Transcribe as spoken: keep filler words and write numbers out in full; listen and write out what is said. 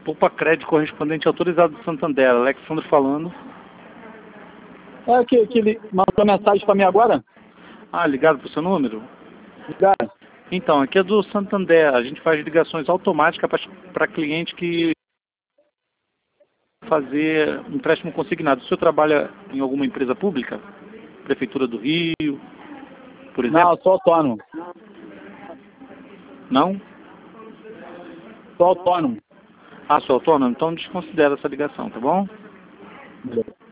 Poupa Crédito, correspondente autorizado do Santander. Alexandre falando. É que, que ele mandou mensagem para mim agora? Ah, ligado para o seu número? Ligado. Então, aqui é do Santander. A gente faz ligações automáticas para cliente que fazer empréstimo consignado. O senhor trabalha em alguma empresa pública? Prefeitura do Rio, por exemplo? Não, eu sou autônomo. Não? Sou autônomo. Ah, sou autônomo? Então desconsidera essa ligação, tá bom? Beleza.